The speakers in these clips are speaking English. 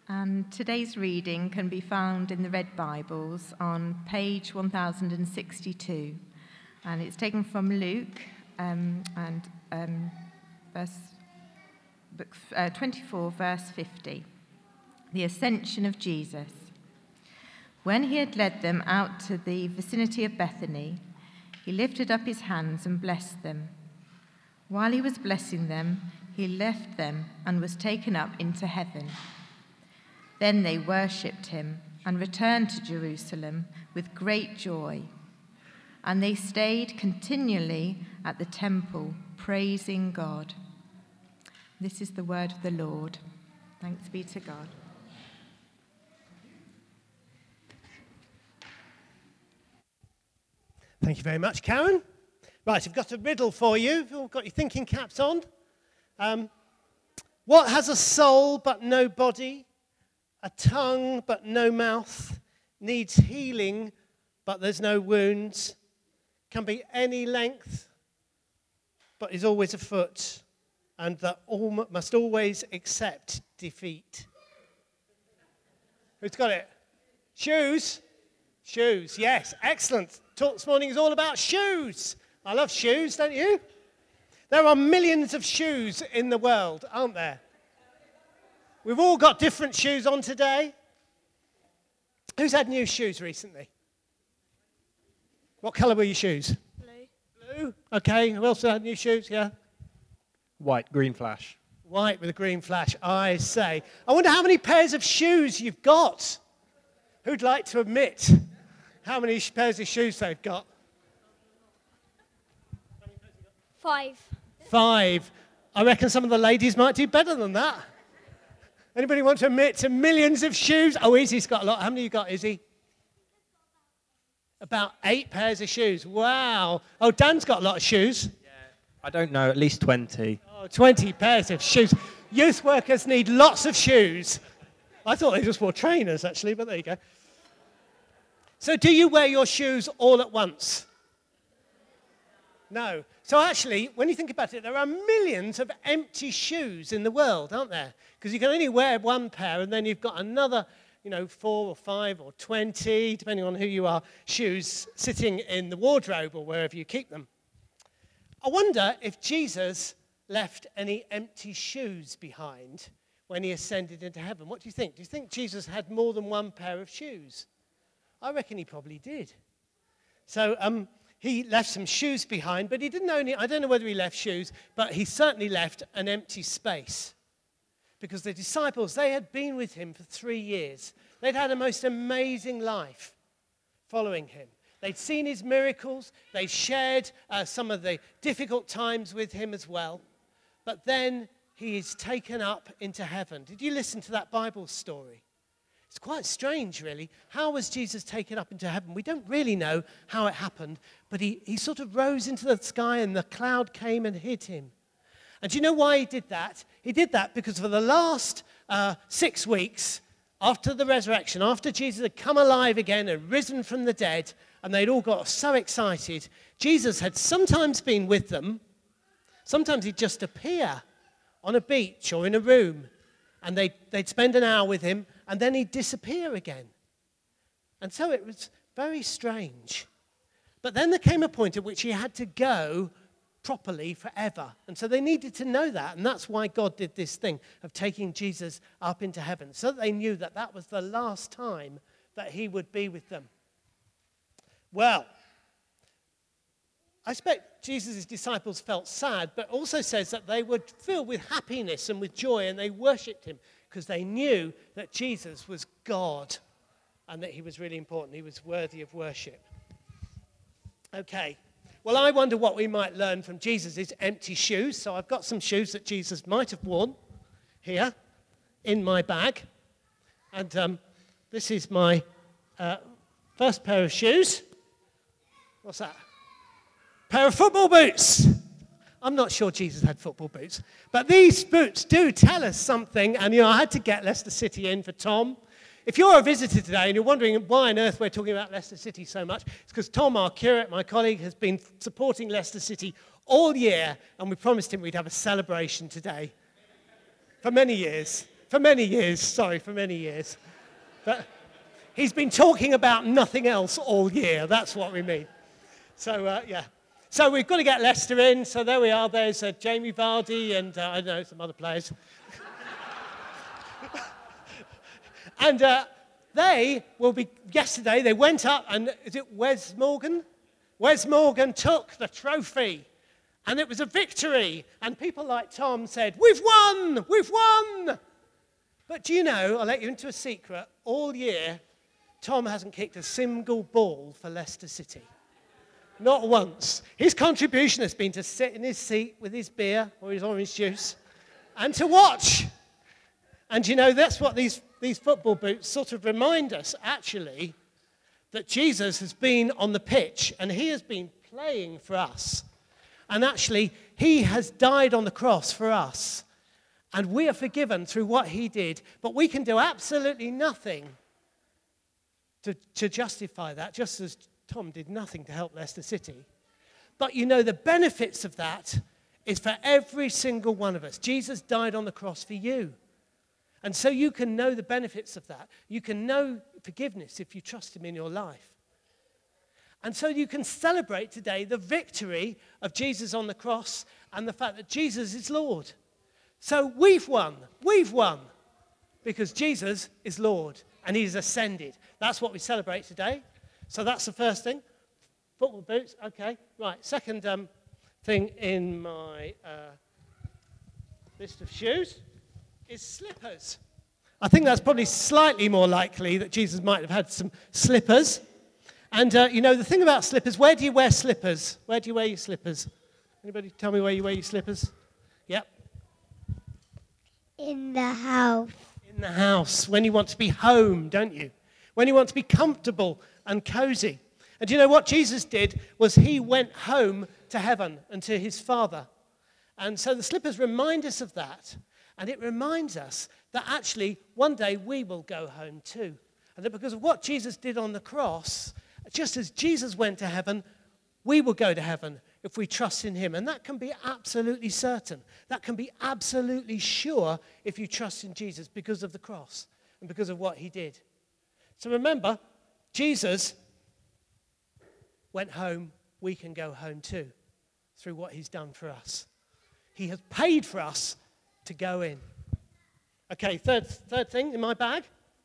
And today's reading can be found in the Red Bibles on page 1062. And it's taken from Luke book 24, verse 50. The Ascension of Jesus. When he had led them out to the vicinity of Bethany, he lifted up his hands and blessed them. While he was blessing them, he left them and was taken up into heaven. Then they worshipped him and returned to Jerusalem with great joy. And they stayed continually at the temple, praising God. This is the word of the Lord. Thanks be to God. Thank you very much, Karen. Right, I've got a riddle for you. You've all got your thinking caps on. What has a soul but no body, a tongue but no mouth, needs healing but there's no wounds, can be any length but is always afoot, and that all must always accept defeat? Who's got it? Shoes? Shoes, yes, excellent. Talk this morning is all about shoes. I love shoes, don't you? There are millions of shoes in the world, aren't there? We've all got different shoes on today. Who's had new shoes recently? What colour were your shoes? Blue. Blue? Okay, who else had new shoes? Yeah? White, green flash. White with a green flash, I say. I wonder how many pairs of shoes you've got. Who'd like to admit how many pairs of shoes they've got? 5. 5. I reckon some of the ladies might do better than that. Anybody want to admit to millions of shoes? Oh, Izzy's got a lot. How many you got, Izzy? About 8 pairs of shoes. Wow. Oh, Dan's got a lot of shoes. Yeah, I don't know, at least 20. Oh, 20 pairs of shoes. Youth workers need lots of shoes. I thought they just wore trainers, actually, but there you go. So do you wear your shoes all at once? No. So actually, when you think about it, there are millions of empty shoes in the world, aren't there? Because you can only wear one pair, and then you've got another, 4 or 5 or 20, depending on who you are, shoes sitting in the wardrobe or wherever you keep them. I wonder if Jesus left any empty shoes behind when he ascended into heaven. What do you think? Do you think Jesus had more than one pair of shoes? I reckon he probably did. So he left some shoes behind, but he didn't only, I don't know whether he left shoes, but he certainly left an empty space. Because the disciples, they had been with him for 3 years. They'd had a most amazing life following him. They'd seen his miracles. They'd shared some of the difficult times with him as well. But then he is taken up into heaven. Did you listen to that Bible story? It's quite strange, really. How was Jesus taken up into heaven? We don't really know how it happened, but he sort of rose into the sky and the cloud came and hid him. And do you know why he did that? He did that because for the last 6 weeks after the resurrection, after Jesus had come alive again and risen from the dead, and they'd all got so excited, Jesus had sometimes been with them. Sometimes he'd just appear on a beach or in a room, and they'd spend an hour with him, and then he'd disappear again. And so it was very strange. But then there came a point at which he had to go properly forever. And so they needed to know that, and that's why God did this thing of taking Jesus up into heaven, so that they knew that that was the last time that he would be with them. Well, I expect Jesus' disciples felt sad, but also says that they were filled with happiness and with joy, and they worshipped him because they knew that Jesus was God and that he was really important. He was worthy of worship. Okay. Well, I wonder what we might learn from Jesus' empty shoes. So I've got some shoes that Jesus might have worn here in my bag. And this is my first pair of shoes. What's that? Pair of football boots. I'm not sure Jesus had football boots. But these boots do tell us something. And, I had to get Leicester City in for Tom. If you're a visitor today and you're wondering why on earth we're talking about Leicester City so much, it's because Tom, our curate, my colleague, has been supporting Leicester City all year, and we promised him we'd have a celebration today for many years. For many years, for many years. But he's been talking about nothing else all year. That's what we mean. So, yeah. So we've got to get Leicester in. So there we are. There's Jamie Vardy and, I don't know, some other players. And they will be, yesterday they went up and, is it Wes Morgan? Wes Morgan took the trophy. And it was a victory. And people like Tom said, we've won, we've won. But do you know, I'll let you into a secret, all year, Tom hasn't kicked a single ball for Leicester City. Not once. His contribution has been to sit in his seat with his beer or his orange juice and to watch. And you know, that's what these football boots sort of remind us, actually, that Jesus has been on the pitch and he has been playing for us. And actually, he has died on the cross for us. And we are forgiven through what he did. But we can do absolutely nothing to justify that, just as Tom did nothing to help Leicester City. But you know, the benefits of that is for every single one of us. Jesus died on the cross for you. And so you can know the benefits of that. You can know forgiveness if you trust him in your life. And so you can celebrate today the victory of Jesus on the cross and the fact that Jesus is Lord. So we've won, because Jesus is Lord and he's ascended. That's what we celebrate today. So that's the first thing. Football boots, okay. Right, second thing in my list of shoes is slippers. I think that's probably slightly more likely that Jesus might have had some slippers. And, you know, the thing about slippers, where do you wear slippers? Where do you wear your slippers? Anybody tell me where you wear your slippers? Yep. In the house. In the house, when you want to be home, don't you? When you want to be comfortable and cozy. And do you know what Jesus did was he went home to heaven and to his Father. And so the slippers remind us of that. And it reminds us that actually one day we will go home too. And that because of what Jesus did on the cross, just as Jesus went to heaven, we will go to heaven if we trust in him. And that can be absolutely certain. That can be absolutely sure if you trust in Jesus because of the cross and because of what he did. So remember, Jesus went home. We can go home too through what he's done for us. He has paid for us to go in. Okay, third thing in my bag.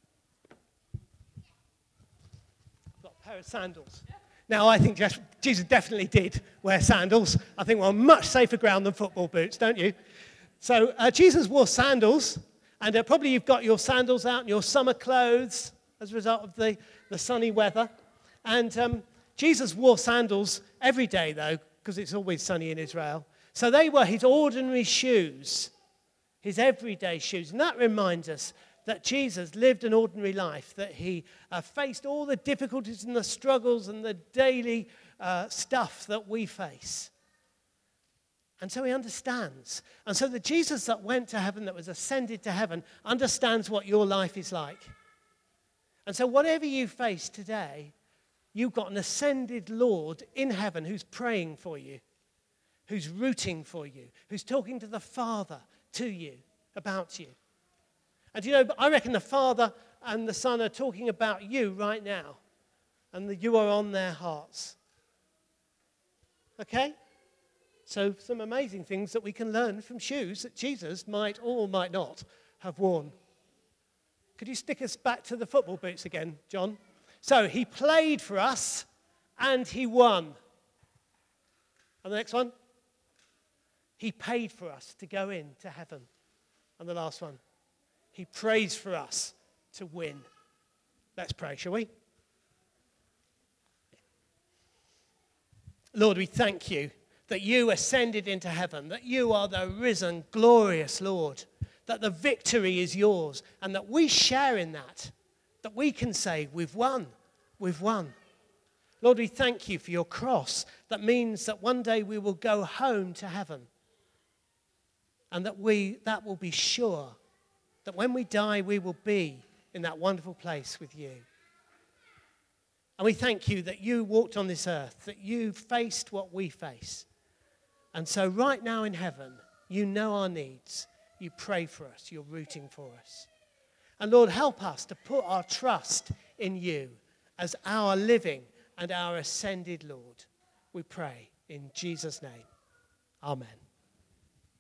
I've got a pair of sandals. Now, I think Jesus definitely did wear sandals. I think we're on much safer ground than football boots, don't you? So Jesus wore sandals, and probably you've got your sandals out in your summer clothes as a result of the sunny weather. And Jesus wore sandals every day, though, because it's always sunny in Israel. So they were his ordinary shoes, his everyday shoes. And that reminds us that Jesus lived an ordinary life, that he faced all the difficulties and the struggles and the daily stuff that we face. And so he understands. And so the Jesus that went to heaven, that was ascended to heaven, understands what your life is like. And so whatever you face today, you've got an ascended Lord in heaven who's praying for you, who's rooting for you, who's talking to the Father, to you, about you. And you know, I reckon the Father and the Son are talking about you right now, and that you are on their hearts. Okay? So some amazing things that we can learn from shoes that Jesus might or might not have worn. Could you stick us back to the football boots again, John? So he played for us and he won. And the next one? He paid for us to go into heaven. And the last one? He prays for us to win. Let's pray, shall we? Lord, we thank you that you ascended into heaven, that you are the risen, glorious Lord, that the victory is yours, and that we share in that we can say, we've won, we've won. Lord, we thank you for your cross. That means that one day we will go home to heaven, and that will be sure that when we die, we will be in that wonderful place with you. And we thank you that you walked on this earth, that you faced what we face. And so right now in heaven, you know our needs. You pray for us. You're rooting for us. And Lord, help us to put our trust in you as our living and our ascended Lord. We pray in Jesus' name. Amen.